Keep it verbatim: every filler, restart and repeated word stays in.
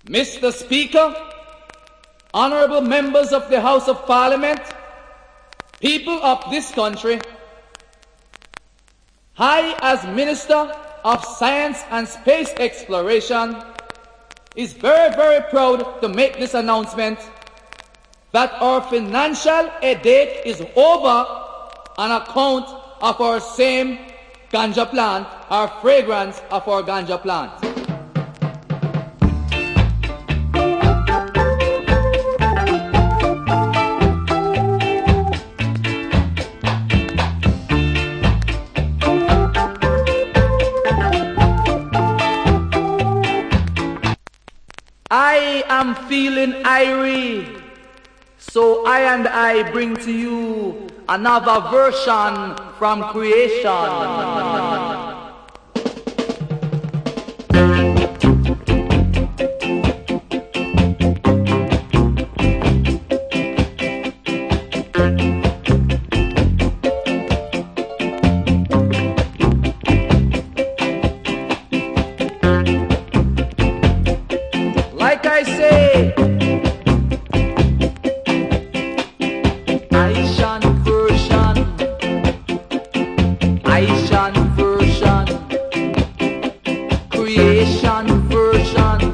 Mister Speaker, honorable members of the House of Parliament, people of this country, I, as Minister of Science and Space Exploration, is very, very proud to make this announcement that our financial aid is over on account of our same ganja plant, our fragrance of our ganja plant. I am feeling irie, so I and I bring to you another version from creation.